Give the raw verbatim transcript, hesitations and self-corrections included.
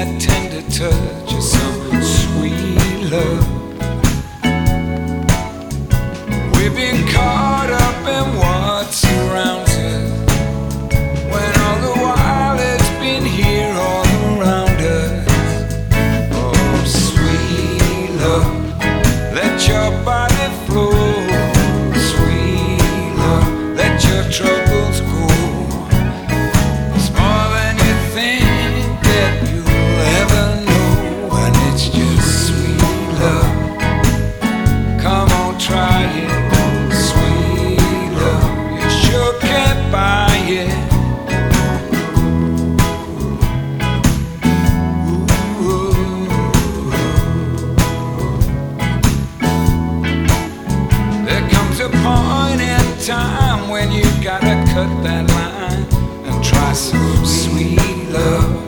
that tender touch of some sweet love. We've been caught up in what surrounds us, when all the while it's been here all around us. Oh, sweet love, let your body flow. Sweet love, let your troubles go. It's more than you think that you'll ever know, and it's just sweet love. Come on, try it. Sweet love, you sure can't buy it. There comes a point in time when you gotta cut that line and try some sweet love.